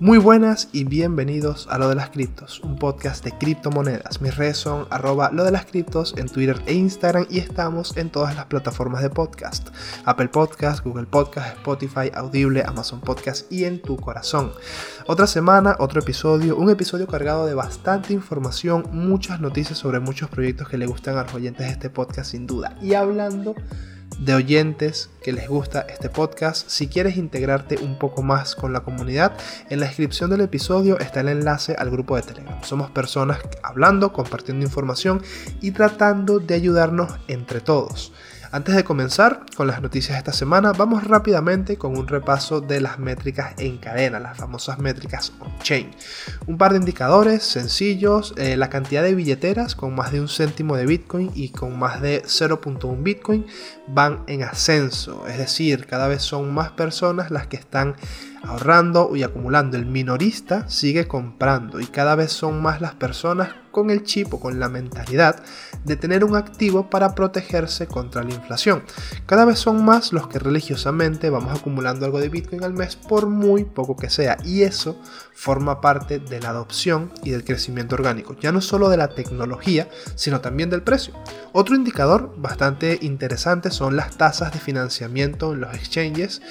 Muy buenas y bienvenidos a Lo de las Criptos, un podcast de criptomonedas. Mis redes son @lo de las criptos en Twitter e Instagram y estamos en todas las plataformas de podcast: Apple Podcast, Google Podcast, Spotify, Audible, Amazon Podcast y en tu corazón. Otra semana, otro episodio, un episodio cargado de bastante información, muchas noticias sobre muchos proyectos que le gustan a los oyentes de este podcast sin duda. Y hablando de oyentes que les gusta este podcast, si quieres integrarte un poco más con la comunidad, en la descripción del episodio está el enlace al grupo de Telegram. Somos personas hablando, compartiendo información y tratando de ayudarnos entre todos. Antes de comenzar con las noticias de esta semana, vamos rápidamente con un repaso de las métricas en cadena, las famosas métricas on-chain. Un par de indicadores sencillos: la cantidad de billeteras con más de 1 céntimo de Bitcoin y con más de 0.1 Bitcoin van en ascenso, es decir, cada vez son más personas las que están ahorrando y acumulando. El minorista sigue comprando y cada vez son más las personas con el chip o con la mentalidad de tener un activo para protegerse contra la inflación. Cada vez son más los que religiosamente vamos acumulando algo de Bitcoin al mes, por muy poco que sea, y eso forma parte de la adopción y del crecimiento orgánico, ya no solo de la tecnología, sino también del precio. Otro indicador bastante interesante son las tasas de financiamiento en los exchanges,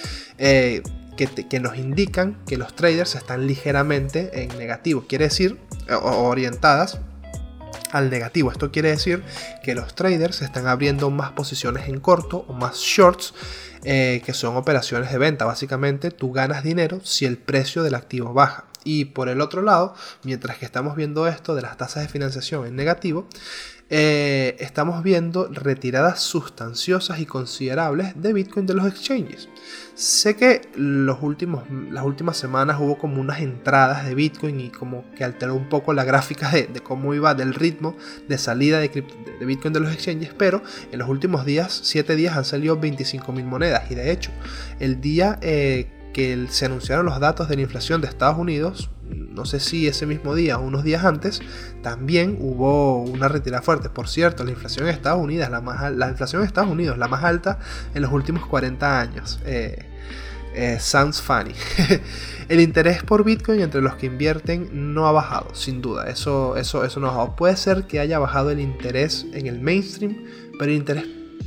que nos indican que los traders están ligeramente en negativo, quiere decir, orientadas al negativo. Esto quiere decir que los traders están abriendo más posiciones en corto o más shorts, que son operaciones de venta. Básicamente tú ganas dinero si el precio del activo baja. Y por el otro lado, mientras que estamos viendo esto de las tasas de financiación en negativo, estamos viendo retiradas sustanciosas y considerables de Bitcoin de los exchanges. Sé que las últimas semanas hubo como unas entradas de Bitcoin y como que alteró un poco la gráfica de cómo iba, del ritmo de salida de Bitcoin de los exchanges, pero en los últimos días, 7 días, han salido 25.000 monedas. Y de hecho, el día que se anunciaron los datos de la inflación de Estados Unidos, no sé si ese mismo día o unos días antes, también hubo una retirada fuerte. Por cierto, la inflación en Estados Unidos, la más alta en los últimos 40 años. Sounds funny. El interés por Bitcoin entre los que invierten no ha bajado, sin duda. Eso no ha bajado. Puede ser que haya bajado el interés en el mainstream, pero el interés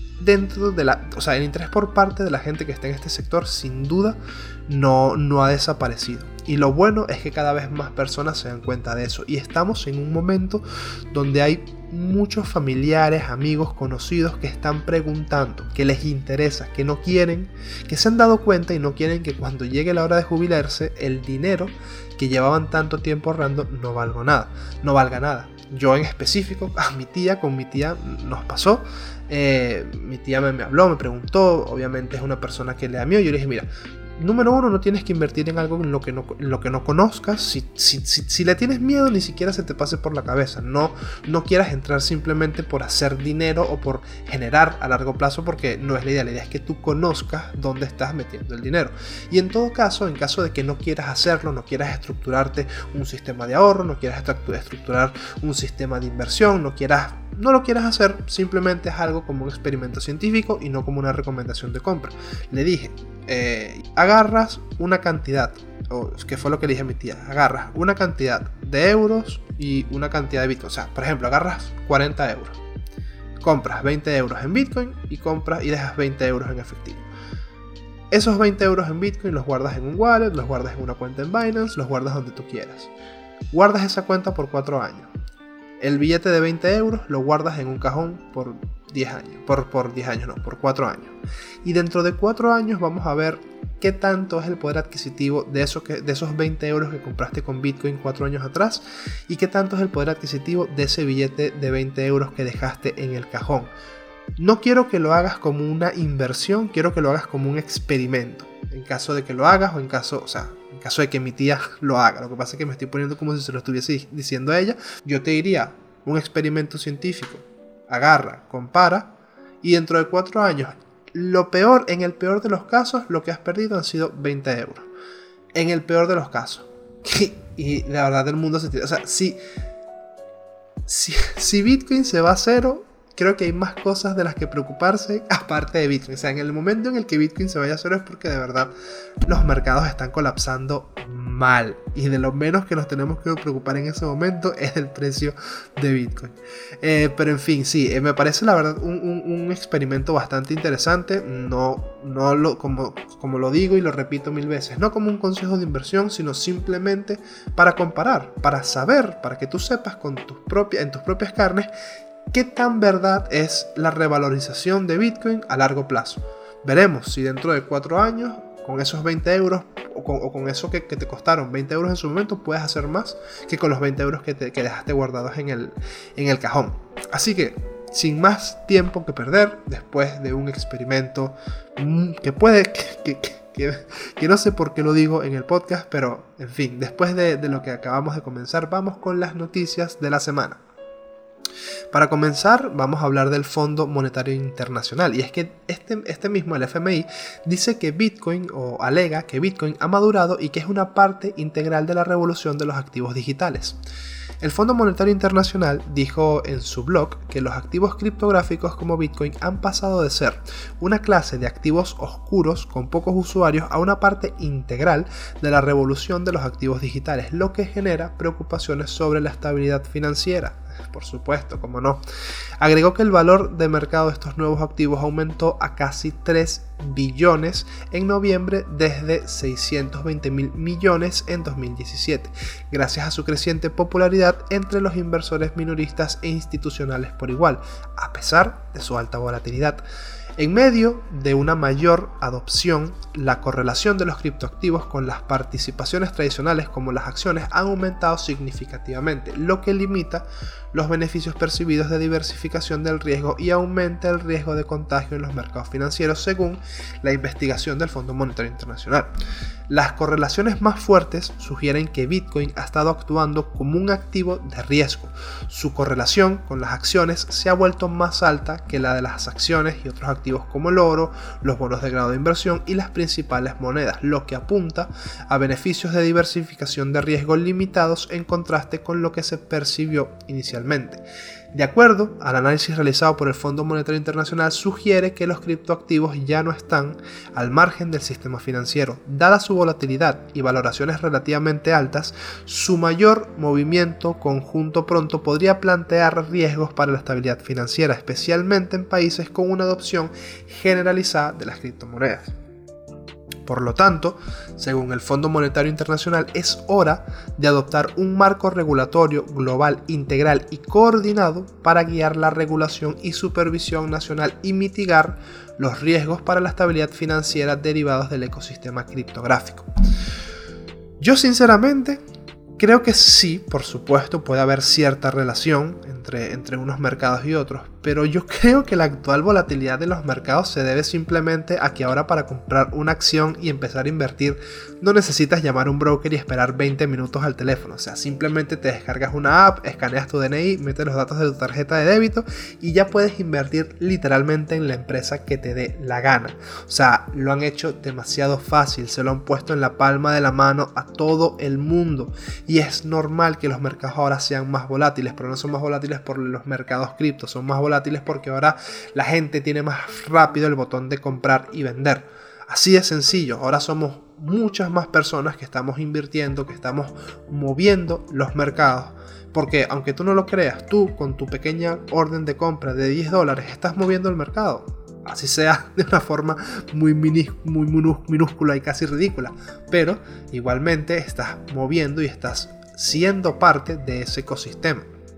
el interés por parte de la gente que está en este sector sin duda no ha desaparecido. Y lo bueno es que cada vez más personas se dan cuenta de eso. Y estamos en un momento donde hay muchos familiares, amigos, conocidos que están preguntando, que les interesa, que no quieren, que se han dado cuenta y no quieren que cuando llegue la hora de jubilarse, el dinero que llevaban tanto tiempo ahorrando no valga nada. Yo en específico, con mi tía nos pasó. Mi tía me habló, me preguntó. Obviamente es una persona que le da miedo. Yo le dije, mira, número uno, no tienes que invertir en algo en lo que no conozcas. Si le tienes miedo, ni siquiera se te pase por la cabeza. No quieras entrar simplemente por hacer dinero o por generar a largo plazo, porque no es la idea. La idea es que tú conozcas dónde estás metiendo el dinero. Y en todo caso, en caso de que no quieras hacerlo, no quieras estructurarte un sistema de ahorro, no quieras estructurar un sistema de inversión, no lo quieras hacer, simplemente es algo como un experimento científico y no como una recomendación de compra. Le dije, agarras una cantidad, que fue lo que le dije a mi tía, agarras una cantidad de euros y una cantidad de Bitcoin. O sea, por ejemplo, agarras 40 euros, compras 20 euros en Bitcoin y dejas 20 euros en efectivo. Esos 20 euros en Bitcoin los guardas en un wallet, los guardas en una cuenta en Binance, los guardas donde tú quieras. Guardas esa cuenta por 4 años. El billete de 20 euros lo guardas en un cajón por 10 años. Por 4 años. Y dentro de 4 años vamos a ver qué tanto es el poder adquisitivo de esos 20 euros que compraste con Bitcoin 4 años atrás, y qué tanto es el poder adquisitivo de ese billete de 20 euros que dejaste en el cajón. No quiero que lo hagas como una inversión, quiero que lo hagas como un experimento. En caso de que lo hagas, en caso de que mi tía lo haga. Lo que pasa es que me estoy poniendo como si se lo estuviese diciendo a ella. Yo te diría, un experimento científico. Agarra, compara, y dentro de 4 años, en el peor de los casos, lo que has perdido han sido 20 euros. En el peor de los casos. Y la verdad, el mundo se tira. O sea, si Bitcoin se va a cero, creo que hay más cosas de las que preocuparse aparte de Bitcoin. O sea, en el momento en el que Bitcoin se vaya a cero es porque de verdad los mercados están colapsando mal. Y de lo menos que nos tenemos que preocupar en ese momento es el precio de Bitcoin. Pero en fin, sí, me parece la verdad un experimento bastante interesante. Como lo digo y lo repito mil veces, no como un consejo de inversión, sino simplemente para comparar, para saber, para que tú sepas en tus propias carnes qué tan verdad es la revalorización de Bitcoin a largo plazo. Veremos si dentro de 4 años, con esos 20 euros o con eso que te costaron 20 euros en su momento, puedes hacer más que con los 20 euros que dejaste guardados en el cajón. Así que, sin más tiempo que perder, después de un experimento que puede... que no sé por qué lo digo en el podcast, pero en fin, después de lo que acabamos de comenzar, vamos con las noticias de la semana. Para comenzar, vamos a hablar del Fondo Monetario Internacional, y es que este mismo, el FMI, dice que Bitcoin, o alega que Bitcoin ha madurado y que es una parte integral de la revolución de los activos digitales. El Fondo Monetario Internacional dijo en su blog que los activos criptográficos como Bitcoin han pasado de ser una clase de activos oscuros con pocos usuarios a una parte integral de la revolución de los activos digitales, lo que genera preocupaciones sobre la estabilidad financiera. Por supuesto, como no. Agregó que el valor de mercado de estos nuevos activos aumentó a casi 3 billones en noviembre desde 620 mil millones en 2017, gracias a su creciente popularidad entre los inversores minoristas e institucionales por igual, a pesar de su alta volatilidad. En medio de una mayor adopción, la correlación de los criptoactivos con las participaciones tradicionales como las acciones han aumentado significativamente, lo que limita los beneficios percibidos de diversificación del riesgo y aumenta el riesgo de contagio en los mercados financieros, según la investigación del Fondo Monetario Internacional. Las correlaciones más fuertes sugieren que Bitcoin ha estado actuando como un activo de riesgo. Su correlación con las acciones se ha vuelto más alta que la de las acciones y otros activos como el oro, los bonos de grado de inversión y las principales monedas, lo que apunta a beneficios de diversificación de riesgo limitados en contraste con lo que se percibió inicialmente. De acuerdo al análisis realizado por el Fondo Monetario Internacional, sugiere que los criptoactivos ya no están al margen del sistema financiero. Dada su volatilidad y valoraciones relativamente altas, su mayor movimiento conjunto pronto podría plantear riesgos para la estabilidad financiera, especialmente en países con una adopción generalizada de las criptomonedas. Por lo tanto, según el Fondo Monetario Internacional, es hora de adoptar un marco regulatorio global, integral y coordinado para guiar la regulación y supervisión nacional y mitigar los riesgos para la estabilidad financiera derivados del ecosistema criptográfico. Yo sinceramente creo que sí, por supuesto, puede haber cierta relación entre unos mercados y otros, pero yo creo que la actual volatilidad de los mercados se debe simplemente a que ahora para comprar una acción y empezar a invertir no necesitas llamar a un broker y esperar 20 minutos al teléfono. O sea, simplemente te descargas una app, escaneas tu DNI, metes los datos de tu tarjeta de débito y ya puedes invertir literalmente en la empresa que te dé la gana. O sea, lo han hecho demasiado fácil, se lo han puesto en la palma de la mano a todo el mundo y es normal que los mercados ahora sean más volátiles, pero no son más volátiles por los mercados cripto, son más volátiles porque ahora la gente tiene más rápido el botón de comprar y vender. Así de sencillo, ahora somos muchas más personas que estamos invirtiendo, que estamos moviendo los mercados, porque aunque tú no lo creas, tú con tu pequeña orden de compra de $10 estás moviendo el mercado, así sea de una forma muy minúscula y casi ridícula, pero igualmente estás moviendo y estás siendo parte de ese ecosistema.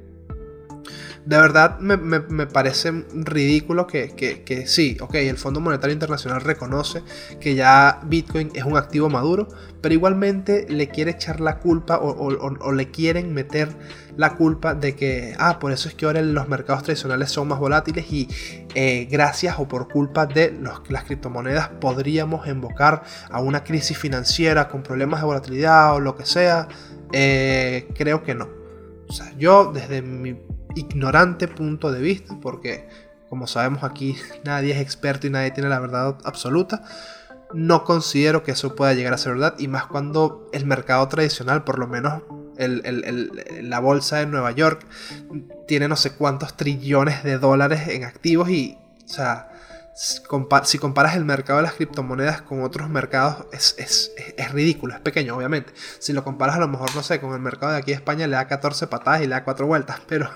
De verdad me parece ridículo que sí, ok, el Fondo Monetario Internacional reconoce que ya Bitcoin es un activo maduro, pero igualmente le quiere echar la culpa o le quieren meter la culpa de que, por eso es que ahora los mercados tradicionales son más volátiles y gracias o por culpa de las criptomonedas podríamos invocar a una crisis financiera con problemas de volatilidad o lo que sea. Creo que no. O sea, yo desde mi ignorante punto de vista, porque como sabemos aquí nadie es experto y nadie tiene la verdad absoluta, no considero que eso pueda llegar a ser verdad, y más cuando el mercado tradicional, por lo menos La bolsa de Nueva York tiene no sé cuántos trillones de dólares en activos y, o sea, si comparas el mercado de las criptomonedas con otros mercados es ridículo, es pequeño obviamente. Si lo comparas a lo mejor, no sé, con el mercado de aquí de España le da 14 patadas y le da 4 vueltas, pero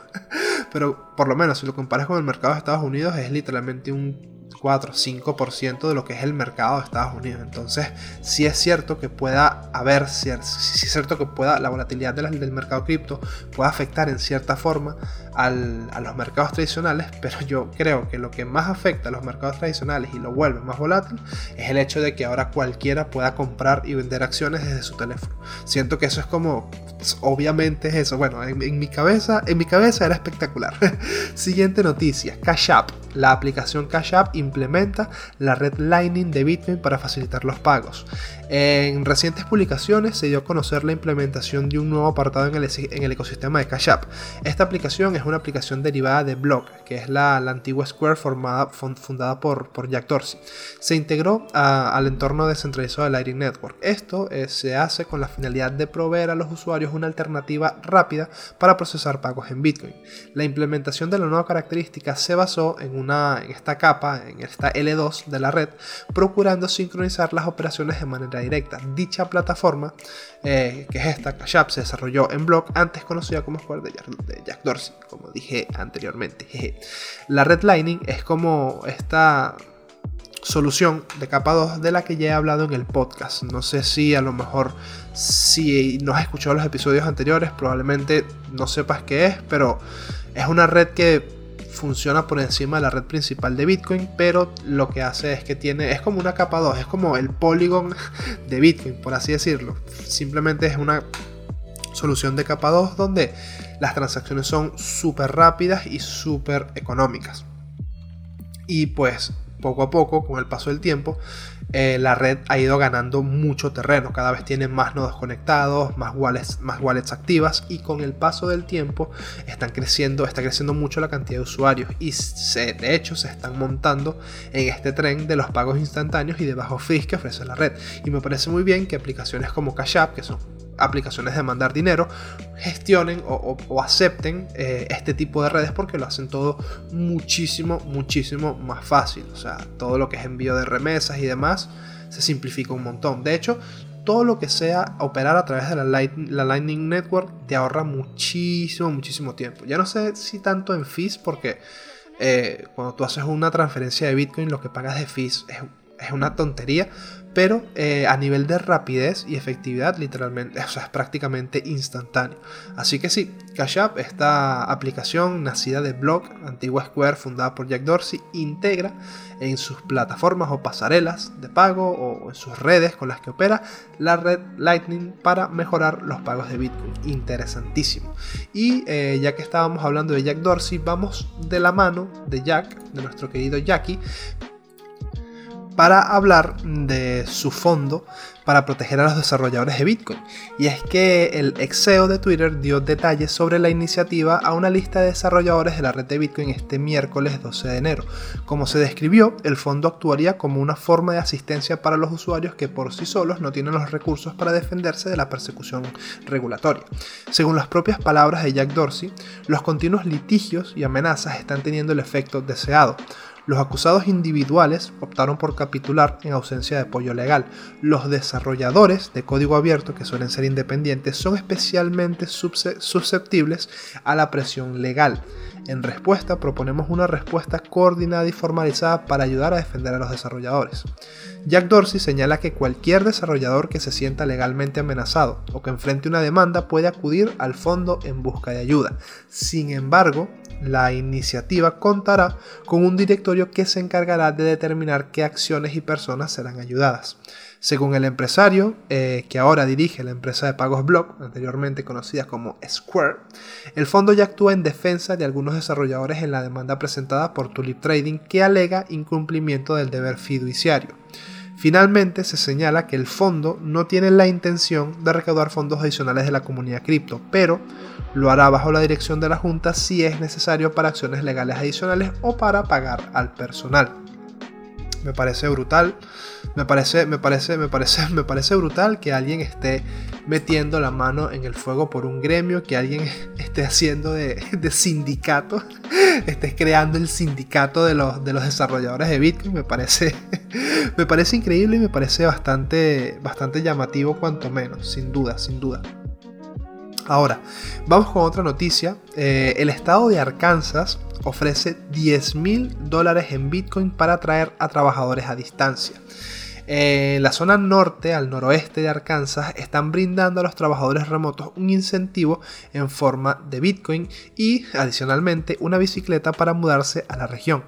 por lo menos si lo comparas con el mercado de Estados Unidos es literalmente un 4 o 5% de lo que es el mercado de Estados Unidos. Entonces sí es cierto que pueda haber, sí es cierto que la volatilidad del mercado cripto pueda afectar en cierta forma a los mercados tradicionales, pero yo creo que lo que más afecta a los mercados tradicionales y lo vuelve más volátil es el hecho de que ahora cualquiera pueda comprar y vender acciones desde su teléfono. Siento que eso es como, obviamente es eso. Bueno, en mi cabeza era espectacular. Siguiente noticia, Cash App. La aplicación Cash App implementa la red Lightning de Bitcoin para facilitar los pagos. En recientes publicaciones se dio a conocer la implementación de un nuevo apartado en el ecosistema de Cash App. Esta aplicación es una aplicación derivada de Block, que es la antigua Square fundada por Jack Dorsey. Se integró al entorno descentralizado de Lightning Network. Esto se hace con la finalidad de proveer a los usuarios una alternativa rápida para procesar pagos en Bitcoin. La implementación de la nueva característica se basó en esta capa, en esta L2 de la red, procurando sincronizar las operaciones de manera directa. Dicha plataforma, que es esta, Cash App, se desarrolló en Block, antes conocida como Square de Jack Dorsey, como dije anteriormente. La red Lightning es como esta solución de capa 2 de la que ya he hablado en el podcast. No sé si a lo mejor, si no has escuchado los episodios anteriores, probablemente no sepas qué es, pero es una red que funciona por encima de la red principal de Bitcoin, pero lo que hace es que es como una capa 2, es como el Polygon de Bitcoin, por así decirlo. Simplemente es una solución de capa 2 donde las transacciones son súper rápidas y súper económicas. Y pues poco a poco, con el paso del tiempo, la red ha ido ganando mucho terreno. Cada vez tiene más nodos conectados, más wallets activas, y con el paso del tiempo está creciendo mucho la cantidad de usuarios, y de hecho se están montando en este tren de los pagos instantáneos y de bajo fees que ofrece la red. Y me parece muy bien que aplicaciones como Cash App, que son aplicaciones de mandar dinero, gestionen o acepten este tipo de redes, porque lo hacen todo muchísimo más fácil. O sea, todo lo que es envío de remesas y demás se simplifica un montón. De hecho, todo lo que sea operar a través de la Lightning Network te ahorra muchísimo tiempo. Ya no sé si tanto en fees, porque cuando tú haces una transferencia de Bitcoin lo que pagas de fees es una tontería, pero a nivel de rapidez y efectividad, literalmente, o sea, es prácticamente instantáneo. Así que sí, Cash App, esta aplicación nacida de Block, antigua Square fundada por Jack Dorsey, integra en sus plataformas o pasarelas de pago o en sus redes con las que opera la red Lightning para mejorar los pagos de Bitcoin. Interesantísimo. Y ya que estábamos hablando de Jack Dorsey, vamos de la mano de Jack, de nuestro querido Jackie, para hablar de su fondo para proteger a los desarrolladores de Bitcoin. Y es que el ex CEO de Twitter dio detalles sobre la iniciativa a una lista de desarrolladores de la red de Bitcoin este miércoles 12 de enero. Como se describió, el fondo actuaría como una forma de asistencia para los usuarios que por sí solos no tienen los recursos para defenderse de la persecución regulatoria. Según las propias palabras de Jack Dorsey, los continuos litigios y amenazas están teniendo el efecto deseado. Los acusados individuales optaron por capitular en ausencia de apoyo legal. Los desarrolladores de código abierto, que suelen ser independientes, son especialmente susceptibles a la presión legal. En respuesta, proponemos una respuesta coordinada y formalizada para ayudar a defender a los desarrolladores. Jack Dorsey señala que cualquier desarrollador que se sienta legalmente amenazado o que enfrente una demanda puede acudir al fondo en busca de ayuda. Sin embargo, la iniciativa contará con un directorio que se encargará de determinar qué acciones y personas serán ayudadas. Según el empresario, que ahora dirige la empresa de pagos Block, anteriormente conocida como Square, el fondo ya actúa en defensa de algunos desarrolladores en la demanda presentada por Tulip Trading, que alega incumplimiento del deber fiduciario. Finalmente, se señala que el fondo no tiene la intención de recaudar fondos adicionales de la comunidad cripto, pero lo hará bajo la dirección de la Junta si es necesario para acciones legales adicionales o para pagar al personal. Me parece brutal. Me parece brutal que alguien esté metiendo la mano en el fuego por un gremio, que alguien esté haciendo de sindicato, esté creando el sindicato de los desarrolladores de Bitcoin. Me parece increíble y me parece bastante llamativo, cuanto menos, sin duda. Ahora, vamos con otra noticia. El estado de Arkansas ofrece $10,000 en Bitcoin para atraer a trabajadores a distancia. En la zona norte, al noroeste de Arkansas, están brindando a los trabajadores remotos un incentivo en forma de Bitcoin y, adicionalmente, una bicicleta para mudarse a la región.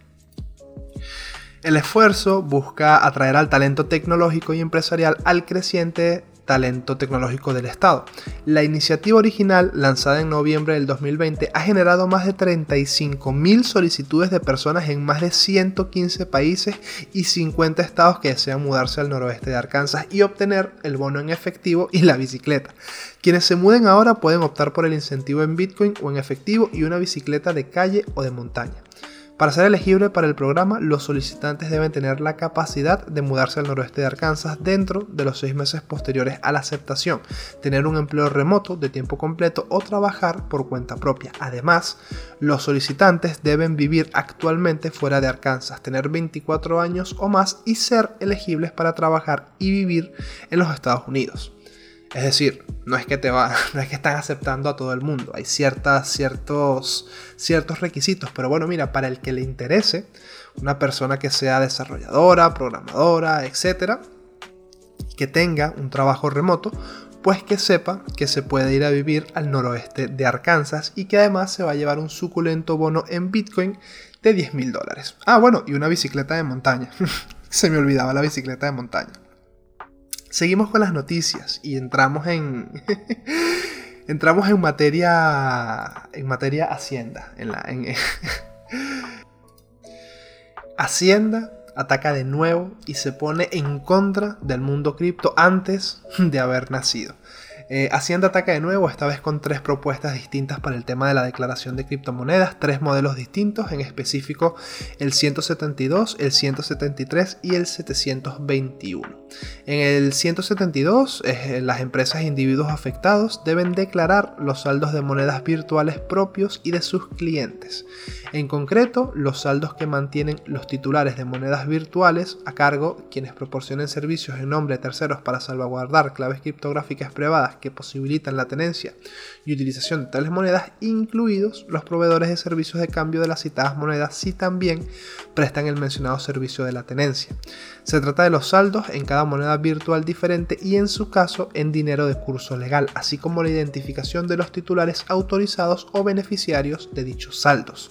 El esfuerzo busca atraer al talento tecnológico y empresarial al creciente talento tecnológico del estado. La iniciativa original, lanzada en noviembre del 2020, ha generado más de 35,000 solicitudes de personas en más de 115 países y 50 estados que desean mudarse al noroeste de Arkansas y obtener el bono en efectivo y la bicicleta. Quienes se muden ahora pueden optar por el incentivo en Bitcoin o en efectivo y una bicicleta de calle o de montaña. Para ser elegible para el programa, los solicitantes deben tener la capacidad de mudarse al noroeste de Arkansas dentro de los 6 meses posteriores a la aceptación, tener un empleo remoto de tiempo completo o trabajar por cuenta propia. Además, los solicitantes deben vivir actualmente fuera de Arkansas, tener 24 años o más y ser elegibles para trabajar y vivir en los Estados Unidos. Es decir, no es que están aceptando a todo el mundo, hay ciertos requisitos, pero bueno, mira, para el que le interese, una persona que sea desarrolladora, programadora, etcétera, que tenga un trabajo remoto, pues que sepa que se puede ir a vivir al noroeste de Arkansas y que además se va a llevar un suculento bono en Bitcoin de $10,000. Ah, bueno, y una bicicleta de montaña. Se me olvidaba la bicicleta de montaña. Seguimos con las noticias y entramos en materia Hacienda. Hacienda ataca de nuevo y se pone en contra del mundo cripto antes de haber nacido. Hacienda ataca de nuevo, esta vez con 3 propuestas distintas para el tema de la declaración de criptomonedas, 3 modelos distintos, en específico el 172, el 173 y el 721. En el 172, las empresas e individuos afectados deben declarar los saldos de monedas virtuales propios y de sus clientes. En concreto, los saldos que mantienen los titulares de monedas virtuales a cargo quienes proporcionen servicios en nombre de terceros para salvaguardar claves criptográficas privadas que posibilitan la tenencia y utilización de tales monedas, incluidos los proveedores de servicios de cambio de las citadas monedas si también prestan el mencionado servicio de la tenencia. Se trata de los saldos en cada moneda virtual diferente y en su caso en dinero de curso legal, así como la identificación de los titulares autorizados o beneficiarios de dichos saldos.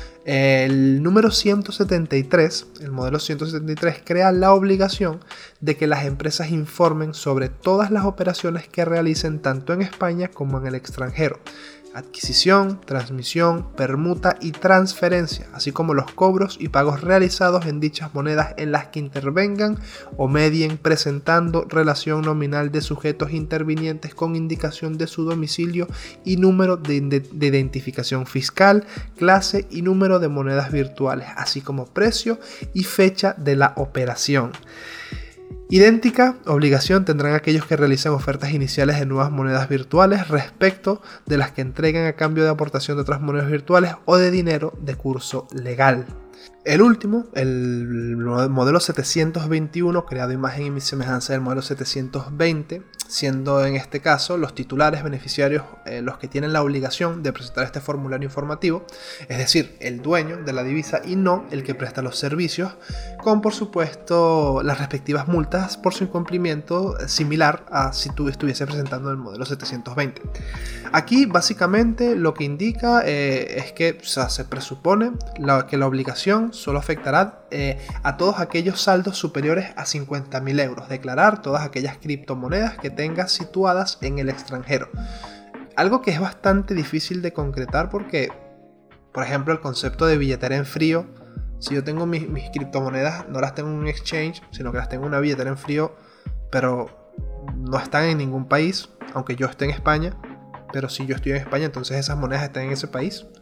El número 173, el modelo 173, crea la obligación de que las empresas informen sobre todas las operaciones que realicen tanto en España como en el extranjero. Adquisición, transmisión, permuta y transferencia, así como los cobros y pagos realizados en dichas monedas en las que intervengan o medien, presentando relación nominal de sujetos intervinientes con indicación de su domicilio y número de identificación fiscal, clase y número de monedas virtuales, así como precio y fecha de la operación. Idéntica obligación tendrán aquellos que realicen ofertas iniciales de nuevas monedas virtuales respecto de las que entreguen a cambio de aportación de otras monedas virtuales o de dinero de curso legal. El último, el modelo 721, creado imagen y semejanza del modelo 720, siendo en este caso los titulares beneficiarios los que tienen la obligación de presentar este formulario informativo, es decir, el dueño de la divisa y no el que presta los servicios, con por supuesto las respectivas multas por su incumplimiento, similar a si tú estuviese presentando el modelo 720. Aquí básicamente lo que indica es que se presupone que la obligación solo afectará a todos aquellos saldos superiores a 50.000 euros, declarar todas aquellas criptomonedas que tengas situadas en el extranjero. Algo que es bastante difícil de concretar porque, por ejemplo, el concepto de billetera en frío, si yo tengo mis criptomonedas, no las tengo en un exchange, sino que las tengo en una billetera en frío, pero no están en ningún país, aunque yo esté en España, pero si yo estoy en España, entonces esas monedas están en ese país.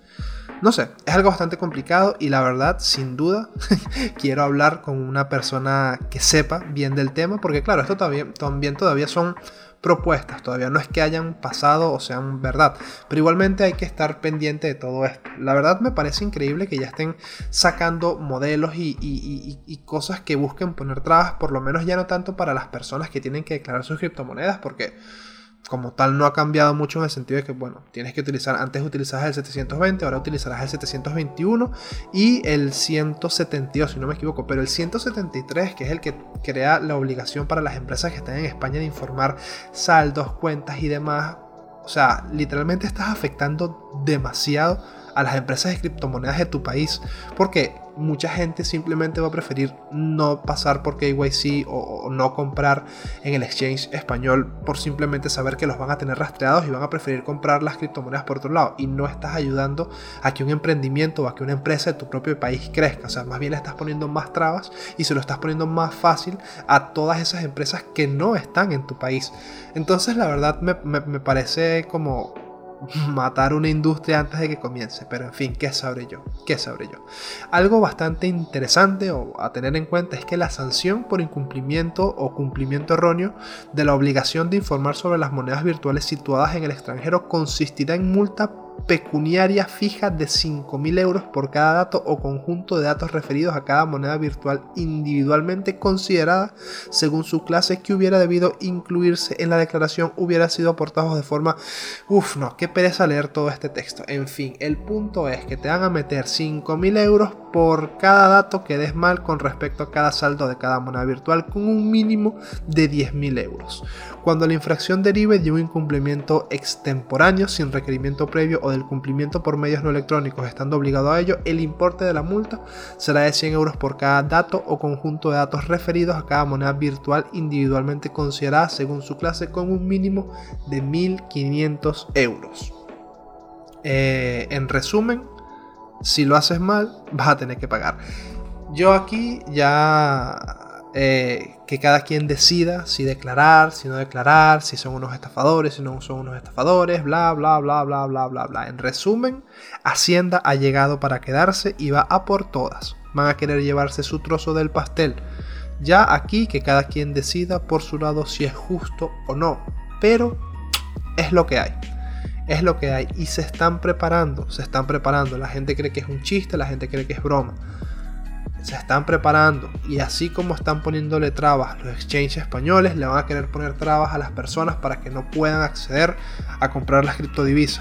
No sé, es algo bastante complicado y la verdad, sin duda, quiero hablar con una persona que sepa bien del tema, porque claro, esto también todavía son propuestas, todavía no es que hayan pasado o sean verdad, pero igualmente hay que estar pendiente de todo esto. La verdad me parece increíble que ya estén sacando modelos y cosas que busquen poner trabas, por lo menos ya no tanto para las personas que tienen que declarar sus criptomonedas, porque como tal no ha cambiado mucho en el sentido de que, bueno, tienes que utilizar, antes utilizabas el 720, ahora utilizarás el 721 y el 172, si no me equivoco, pero el 173, que es el que crea la obligación para las empresas que están en España de informar saldos, cuentas y demás. O sea, literalmente estás afectando demasiado a las empresas de criptomonedas de tu país, porque mucha gente simplemente va a preferir no pasar por KYC o no comprar en el exchange español por simplemente saber que los van a tener rastreados y van a preferir comprar las criptomonedas por otro lado, y no estás ayudando a que un emprendimiento o a que una empresa de tu propio país crezca. O sea, más bien le estás poniendo más trabas y se lo estás poniendo más fácil a todas esas empresas que no están en tu país. Entonces la verdad me parece como matar una industria antes de que comience, pero en fin, ¿qué sabré yo? Algo bastante interesante o a tener en cuenta es que la sanción por incumplimiento o cumplimiento erróneo de la obligación de informar sobre las monedas virtuales situadas en el extranjero consistirá en multa pecuniaria fija de 5.000 euros por cada dato o conjunto de datos referidos a cada moneda virtual individualmente considerada según su clase, que hubiera debido incluirse en la declaración, hubiera sido aportados de forma... no, qué pereza leer todo este texto. En fin, el punto es que te van a meter 5.000 euros por cada dato que des mal con respecto a cada saldo de cada moneda virtual, con un mínimo de 10.000 euros. Cuando la infracción derive de un incumplimiento extemporáneo sin requerimiento previo o del cumplimiento por medios no electrónicos estando obligado a ello, el importe de la multa será de 100 euros por cada dato o conjunto de datos referidos a cada moneda virtual individualmente considerada según su clase, con un mínimo de 1.500 euros. En resumen, si lo haces mal, vas a tener que pagar. Yo aquí ya... que cada quien decida si declarar, si no declarar, si son unos estafadores, si no son unos estafadores, bla bla bla bla bla bla bla. En resumen, Hacienda ha llegado para quedarse y va a por todas. Van a querer llevarse su trozo del pastel. Ya aquí que cada quien decida por su lado si es justo o no, pero es lo que hay. Es lo que hay y se están preparando. La gente cree que es un chiste, la gente cree que es broma. Se están preparando, y así como están poniéndole trabas los exchanges españoles, le van a querer poner trabas a las personas para que no puedan acceder a comprar las criptodivisas.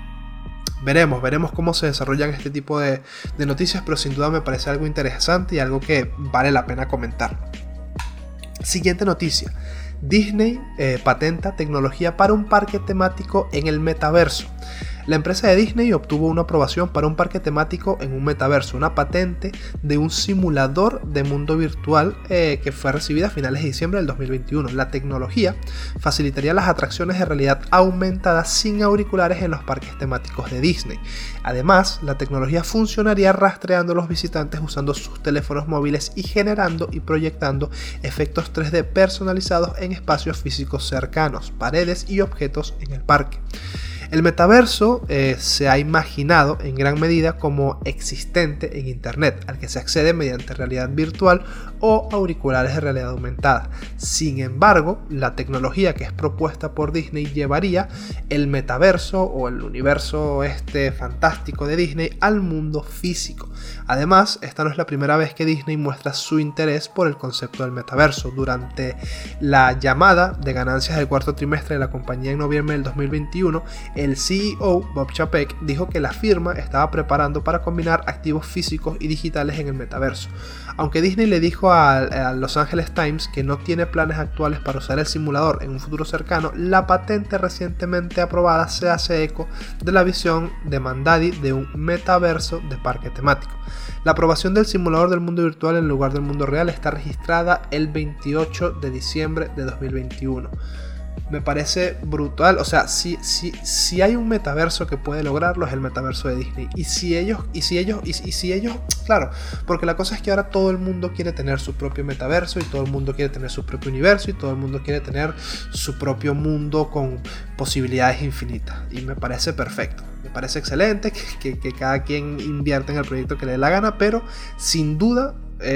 Veremos cómo se desarrollan este tipo de noticias, pero sin duda me parece algo interesante y algo que vale la pena comentar. Siguiente noticia. Disney patenta tecnología para un parque temático en el metaverso. La empresa de Disney obtuvo una aprobación para un parque temático en un metaverso, una patente de un simulador de mundo virtual que fue recibida a finales de diciembre del 2021. La tecnología facilitaría las atracciones de realidad aumentada sin auriculares en los parques temáticos de Disney. Además, la tecnología funcionaría rastreando a los visitantes usando sus teléfonos móviles y generando y proyectando efectos 3D personalizados en espacios físicos cercanos, paredes y objetos en el parque. El metaverso se ha imaginado en gran medida como existente en Internet, al que se accede mediante realidad virtual o auriculares de realidad aumentada. Sin embargo, la tecnología que es propuesta por Disney llevaría el metaverso o el universo fantástico de Disney al mundo físico. Además, esta no es la primera vez que Disney muestra su interés por el concepto del metaverso. Durante la llamada de ganancias del cuarto trimestre de la compañía en noviembre del 2021, el CEO Bob Chapek dijo que la firma estaba preparando para combinar activos físicos y digitales en el metaverso. Aunque Disney le dijo a Los Angeles Times que no tiene planes actuales para usar el simulador en un futuro cercano, la patente recientemente aprobada se hace eco de la visión de Mandadi de un metaverso de parque temático. La aprobación del simulador del mundo virtual en lugar del mundo real está registrada el 28 de diciembre de 2021. me parece brutal. O sea, si hay un metaverso que puede lograrlo, es el metaverso de Disney. Y si ellos, claro, porque la cosa es que ahora todo el mundo quiere tener su propio metaverso, y todo el mundo quiere tener su propio universo, y todo el mundo quiere tener su propio mundo con posibilidades infinitas. Y me parece perfecto. Me parece excelente que cada quien invierta en el proyecto que le dé la gana, pero sin duda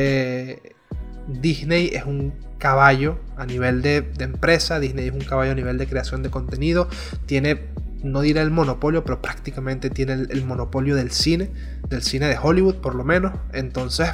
Disney es un caballo a nivel de empresa. Disney es un caballo a nivel de creación de contenido. Tiene, no diré el monopolio, pero prácticamente tiene el monopolio del cine de Hollywood por lo menos. Entonces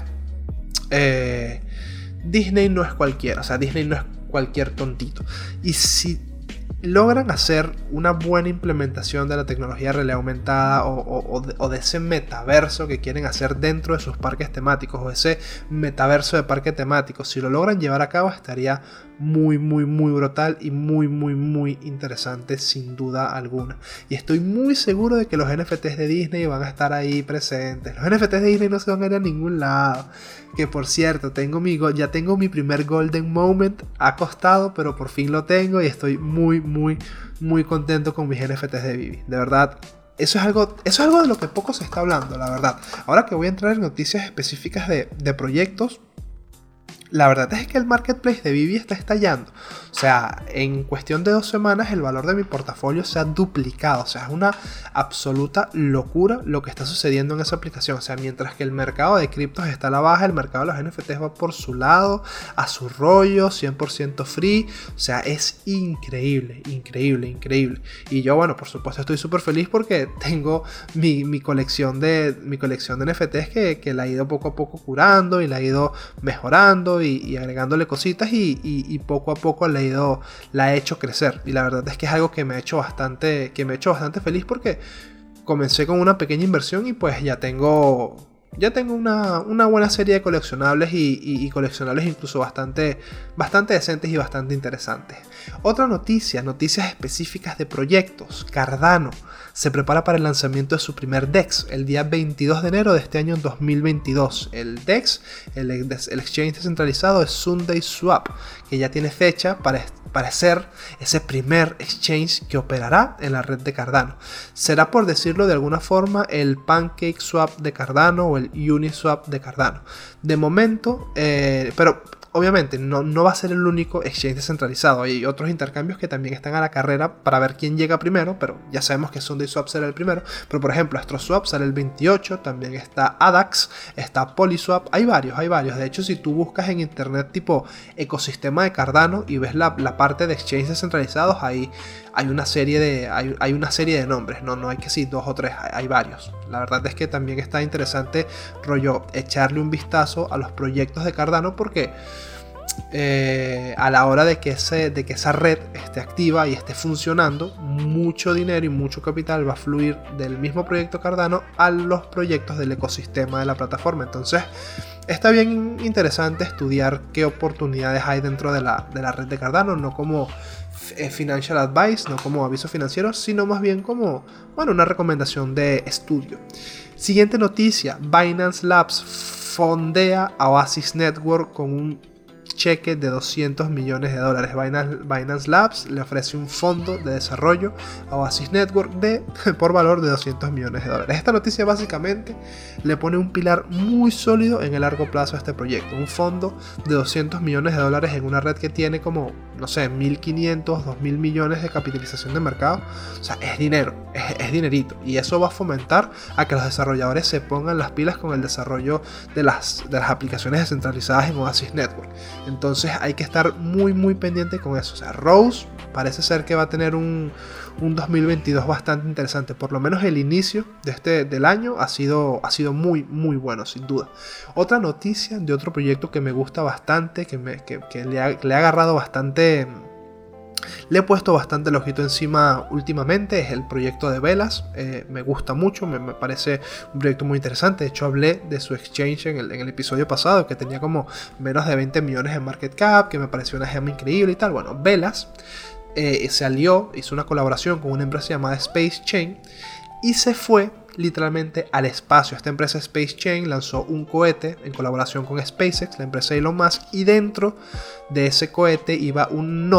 Disney no es cualquiera, o sea, Disney no es cualquier tontito. Y si logran hacer una buena implementación de la tecnología de realidad aumentada o de ese metaverso que quieren hacer dentro de sus parques temáticos, o ese metaverso de parque temático, si lo logran llevar a cabo, estaría muy brutal y muy interesante sin duda alguna. Y estoy muy seguro de que los NFTs de Disney van a estar ahí presentes. Los NFTs de Disney no se van a ir a ningún lado. Que por cierto, ya tengo mi primer Golden Moment. Ha costado, pero por fin lo tengo y estoy muy contento con mis NFTs de Vivi. De verdad, eso es algo de lo que poco se está hablando, la verdad. Ahora que voy a entrar en noticias específicas de proyectos, la verdad es que el marketplace de Vivi está estallando. O sea, en cuestión de 2 semanas el valor de mi portafolio se ha duplicado. O sea, es una absoluta locura lo que está sucediendo en esa aplicación. O sea, mientras que el mercado de criptos está a la baja, el mercado de los NFTs va por su lado, a su rollo, 100% free. O sea, es increíble. Y yo, bueno, por supuesto estoy súper feliz porque tengo mi colección de NFTs que la he ido poco a poco curando y la he ido mejorando y agregándole cositas y poco a poco la he hecho crecer. Y la verdad es que es algo que me ha hecho bastante feliz, porque comencé con una pequeña inversión y pues ya tengo una buena serie de coleccionables y coleccionables incluso bastante decentes y bastante interesantes. Otra noticias específicas de proyectos. Cardano se prepara para el lanzamiento de su primer DEX el día 22 de enero de este año 2022. El DEX, el exchange descentralizado, es SundaeSwap, que ya tiene fecha para ser ese primer exchange que operará en la red de Cardano. Será, por decirlo de alguna forma, el PancakeSwap de Cardano o el Uniswap de Cardano. De momento, pero obviamente no va a ser el único exchange descentralizado. Hay otros intercambios que también están a la carrera para ver quién llega primero, pero ya sabemos que SundaeSwap será el primero. Pero por ejemplo, AstroSwap sale el 28, también está ADAX, está Polyswap, hay varios. De hecho, si tú buscas en internet tipo ecosistema de Cardano y ves la parte de exchanges descentralizados, hay una serie de nombres, no hay que decir 2 o 3, hay varios. La verdad es que también está interesante rollo echarle un vistazo a los proyectos de Cardano, porque a la hora de que esa red esté activa y esté funcionando, mucho dinero y mucho capital va a fluir del mismo proyecto Cardano a los proyectos del ecosistema de la plataforma. Entonces está bien interesante estudiar qué oportunidades hay dentro de la red de Cardano, no como financial advice, no como aviso financiero, sino más bien como, bueno, una recomendación de estudio. Siguiente noticia: Binance Labs fondea a Oasis Network con un cheque de $200 millones. Binance Labs le ofrece un fondo de desarrollo a Oasis Network por valor de $200 millones. Esta noticia básicamente le pone un pilar muy sólido en el largo plazo a este proyecto. Un fondo de $200 millones en una red que tiene como, no sé, 1.500, 2.000 millones de capitalización de mercado. O sea, es dinero, es dinerito. Y eso va a fomentar a que los desarrolladores se pongan las pilas con el desarrollo de las aplicaciones descentralizadas en Oasis Network. Entonces hay que estar muy pendiente con eso. O sea, Rose parece ser que va a tener un 2022 bastante interesante. Por lo menos el inicio del año ha sido muy bueno, sin duda. Otra noticia de otro proyecto que me gusta bastante, que le ha agarrado bastante, le he puesto bastante el ojito encima últimamente, es el proyecto de Velas. Me gusta mucho, me parece un proyecto muy interesante. De hecho, hablé de su exchange en el episodio pasado, que tenía como menos de 20 millones en market cap, que me pareció una gema increíble y tal. Bueno, Velas se alió, hizo una colaboración con una empresa llamada Space Chain y se fue literalmente al espacio. Esta empresa Space Chain lanzó un cohete en colaboración con SpaceX, la empresa de Elon Musk, y dentro de ese cohete iba un nodo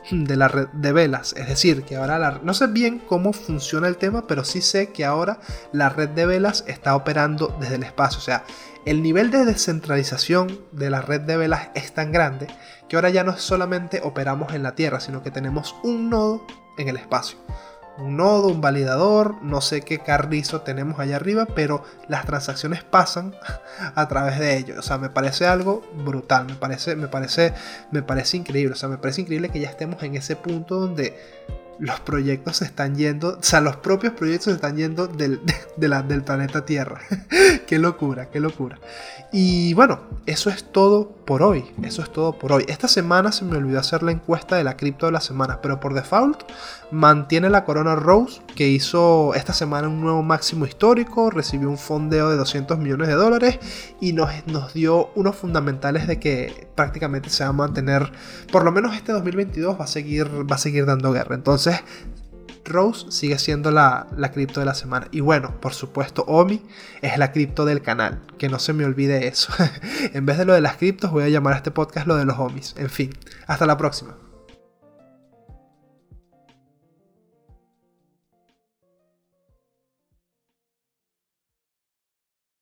de la red de velas. Es decir, que ahora no sé bien cómo funciona el tema, pero sí sé que ahora la red de velas está operando desde el espacio. O sea, el nivel de descentralización de la red de velas es tan grande que ahora ya no solamente operamos en la Tierra, sino que tenemos un nodo en el espacio. Un nodo, un validador, no sé qué carrizo tenemos allá arriba, pero las transacciones pasan a través de ello. O sea, me parece algo brutal, me parece increíble. O sea, me parece increíble que ya estemos en ese punto donde los proyectos se están yendo, o sea, los propios proyectos se están yendo del planeta Tierra. Qué locura, qué locura. Y bueno, eso es todo por hoy. Esta semana se me olvidó hacer la encuesta de la cripto de la semana, pero por default mantiene la corona Rose, que hizo esta semana un nuevo máximo histórico, recibió un fondeo de $200 millones y nos dio unos fundamentales de que prácticamente se va a mantener, por lo menos este 2022 va a seguir dando guerra. Entonces Rose sigue siendo la cripto de la semana. Y bueno, por supuesto, OMI es la cripto del canal. Que no se me olvide eso. En vez de lo de las criptos, voy a llamar a este podcast lo de los OMIs. En fin, hasta la próxima.